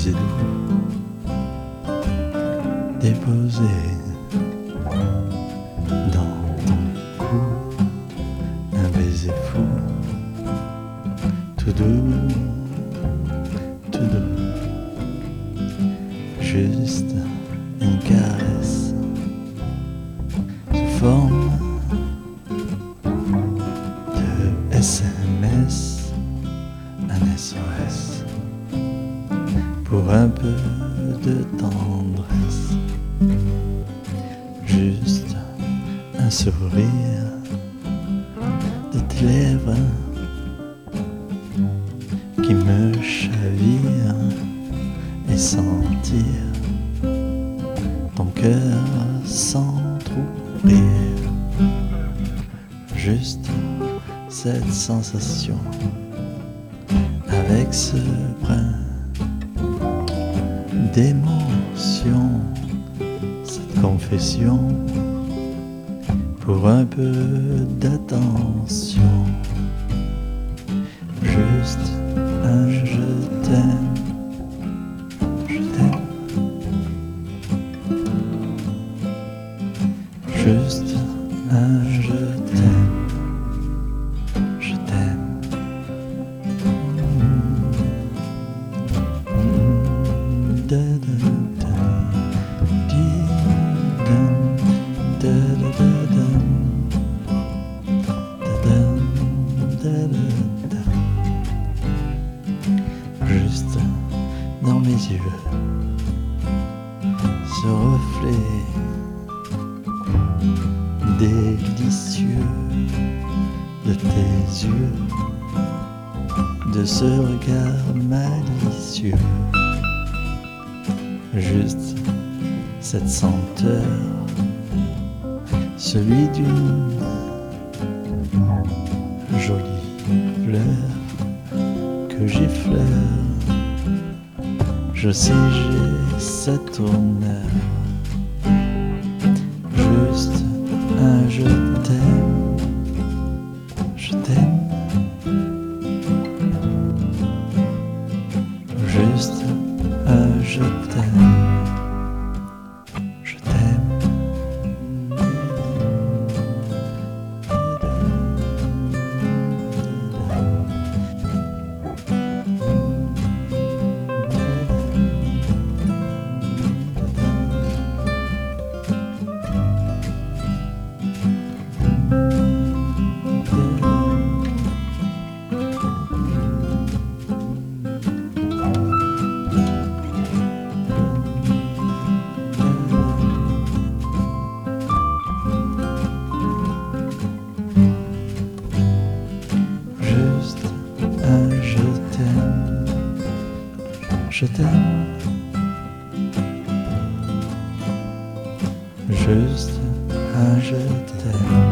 baiser doux déposé dans ton cou, un baiser fou, tout doux, tout doux, juste une caresse sous forme de SMS, un SOS pour un peu de tendresse, juste un sourire de tes lèvres qui me chavire et sentir ton cœur s'entrouvrir, juste cette sensation avec ce brin d'émotion, cette confession pour un peu d'attention, juste un je t'aime, je t'aime, juste un je t'aime, je t'aime. Da da da, di dum, da da da dum, da dum, da da da. Juste dans mes yeux, ce reflet délicieux de tes yeux, de ce regard malicieux. Juste cette senteur, celui d'une jolie fleur que j'effleure. Je sais j'ai cette honneur, juste un je t'aime, je t'aime, juste un je t'aime, je t'aime. Je t'aime, juste un je t'aime.